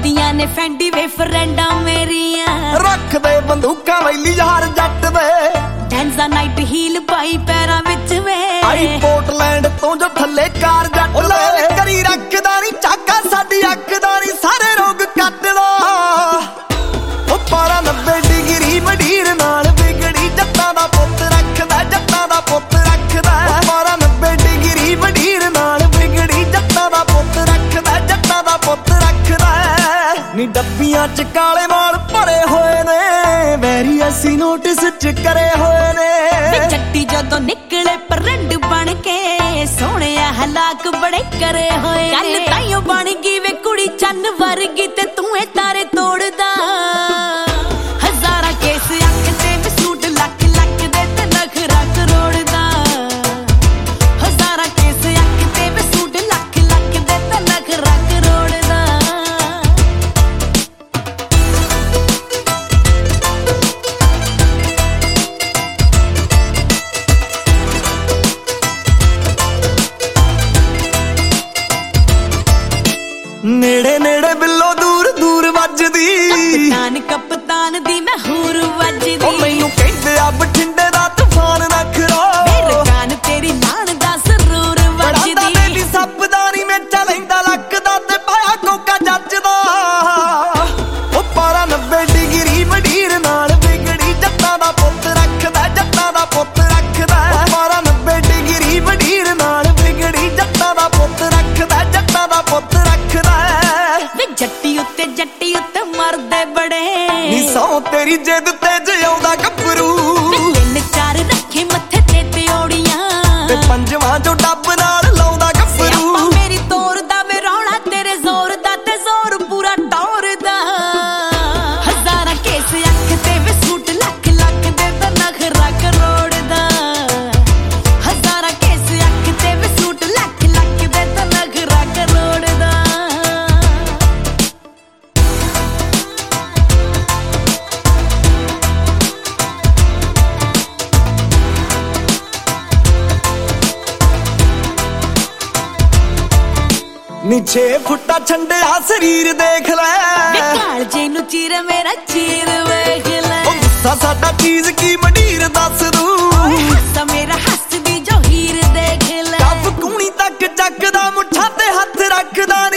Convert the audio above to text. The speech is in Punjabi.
ਪਾਉਂਦੀਆਂ ਨੇ ਫੈਂਡੀ ਵੇ ਫਰੈਂਡਾਂ ਮੇਰੀਆਂ ਰੱਖ ਦੇ ਬੰਦੂਕਾਂ ਵੈਲੀ ਯਾਰ ਜੱਟ ਦੇ ਡੈਂਜ਼ਾ ਨਾਈਟ ਹੀਲ ਪਾਈ ਪੈਰਾਂ ਵਿੱਚ ਵੇ ਆਈ ਪੋਰਟਲੈਂਡ ਤੋਂ ਜੋ ਥੱਲੇ ਕਾਰ ਜੱਟ ਲੈ ਕਰੀ ਰੱਖਦਾ ਨਹੀਂ ਚਾਕਾ ਸਾਡੀ ਅੱਖ ਦਾ ਨਹੀਂ ਸਾਰੇ ਰੋਗ ਕੱਟਦਾ ਉਹ ਪਾਰਾ 90 ਡਿਗਰੀ ਮਡੀਰ ਨਾਲ ਵਿਗੜੀ ਜੱਟਾਂ ਦਾ ਪੁੱਤ ਰੱਖਦਾ ਜੱਟਾਂ ਦਾ ਪੁੱਤ ਰੱਖਦਾ ਪਾਰਾ 90 ਡਿਗਰੀ ਮਡੀਰ ਨਾਲ ਵਿਗੜੀ ਜੱਟਾਂ ਦਾ ਪੁੱਤ ਰੱਖਦਾ ਜੱਟਾਂ ਦਾ ਪੁੱਤ ਰੱਖਦਾ ਨੀ ਡੱਬੀਆਂ ਚ ਕਾਲੇ ਵਾਲ ਭਰੇ ਹੋਏ ਨੇ ਵੈਰੀ ਅਸੀਂ ਨੋਟਿਸ ਚ ਕਰੇ ਹੋਏ ਨੇ ਜੱਟੀ ਜਦੋਂ ਨਿਕਲੇ ਪਰੰਡ ਬਣ ਕੇ ਸੋਹਣਿਆ ਹਲਾਕ ਬੜੇ ਕਰੇ ਹੋਏ ਗੱਲ ਤਾਈਓ ਬਣ ਗਈ ਵੇ ਕੁੜੀ ਚੰਨ ਵਰਗੀ ਤੇ ਤੂੰ ਏ ਤਾਰੇ ਤੋੜਦਾ ਹਜ਼ਾਰਾਂ ਕੇਸ ਅੱਖ ਤੇ ਵੀ ਸੂਟ ਲੱਖ ਲੱਖ ਦੇ ਤੇ ਨਖਰਾ ਕਰੋੜਦਾ ਹਜ਼ਾਰਾਂ ਕੇਸ ਅੱਖ ਤੇ ਵੀ ਸੂਟ ਲੱਖ ਲੱਖ ਦੇ ਤੇ ਨਖਰਾ ਕਰੋੜਦਾ ਨੇੜੇ ਨੇੜੇ ਬਿੱਲੋ ਦੂਰ ਦੂਰ ਵੱਜਦੀ ਕਪਤਾਨ ਦੀ ਮਹੂਰ ਵੱਜਦੀ ਉਹ ਮੈਨੂੰ ਕਹਿੰਦੇ ਆ ਬਠਿੰਡੇ ਦਾ ਤੂਫਾਨ ਨਖਰਾ ਮੇਰੇ ਕਾਨ ਤੇਰੀ ਲਾਣ ਦਾ ਜ਼ਰੂਰ ਵੱਜਦੀ ਬੜਾ ਬੇਬੀ ਸੱਪ ਦਾ ਨਹੀਂ ਮੇਚਾ ਲੈਂਦਾ ਲੱਕ ਦਾ ਤੇ ਪਾਇਆ ਕੋਕਾ ਜੱਜਦਾ ਉਹ ਪਾਰਾ 90 ਡਿਗਰੀ ਮਡੀਰ ਨਾਲ ਵਿਗੜੀ ਜੱਟਾਂ ਦਾ ਪੁੱਤ ਰੱਖਦਾ ਜੱਟਾਂ ਦਾ ਪੁੱਤ ਰੱਖਦਾ ਪਾਰਾ 90 ਡਿਗਰੀ ਮਡੀਰ ਨਾਲ ਵਿਗੜੀ ਜੱਟਾਂ ਦਾ ਪੁੱਤ ਰੱਖਦਾ ਜੱਟਾਂ ਦਾ ਪੁੱਤ ਰੱਖਦਾ ਵੇ ਜੱਟੀ ਉੱਤੇ ਮਰਦੇ ਬੜੇ ਨੀ ਸੌ ਤੇਰੀ ਜਿੱਦ ਤੇ ਜਿਉਂਦਾ ਗੱਭਰੂ ਤਿੰਨ ਚਾਰ ਰੱਖੇ ਮੱਥੇ ਤੇ ਤਿਉੜੀਆਂ ਤੇ ਪੰਜਵਾਂ ਜੋ ਡੱਬ ਨਾਲ ਲਾਉਂਦਾ ਗੱਭਰੂ ਆਪਾਂ ਮੇਰੀ ਤੋਰ ਦਾ ਵੇ ਰੌਲਾ ਤੇਰੇ ਜ਼ੋਰ ਦਾ ਤੇ ਜ਼ੋਰ ਪੂਰਾ ਟੌਰ ਦਾ ਹਜ਼ਾਰਾਂ ਕੇਸ ਅੱਖ ਤੇ ਵੇ ਸੂਟ ਲੱਖ ਲੱਖ ਦੇ ਤਾਂ ਨਖਰਾ ਕਰੋੜ ਦਾ ਹਜ਼ਾਰਾਂ ਕੇਸ ਅੱਖ ਤੇ ਵੇ ਸੂਟ ਲੱਖ ਲੱਖ ਦੇ ਤਾਂ ਨਖਰਾ ਕਰੋੜ ਦਾ ਨੀ 6 ਫੁੱਟਾ ਛੰਡਿਆ ਸਰੀਰ ਦੇਖ ਲੈ ਕਾਲ ਜੇ ਨੂੰ ਚੀਰ ਮੇਰਾ ਚੀਰ ਵੇਖ ਲੈ ਉਹ ਗੁੱਸਾ ਸਾਡਾ ਚੀਜ਼ ਕੀ ਮਡੀਰ ਦੱਸ ਦੂ ਹੱਸਾ ਮੇਰਾ ਹੱਸਦੀ ਜੋ ਹੀਰ ਦੇਖ ਲੈ ਕੱਪ ਕੂਣੀ ਤੱਕ ਚੱਕਦਾ ਮੁੱਠਾਂ ਤੇ ਹੱਥ ਰੱਖਦਾ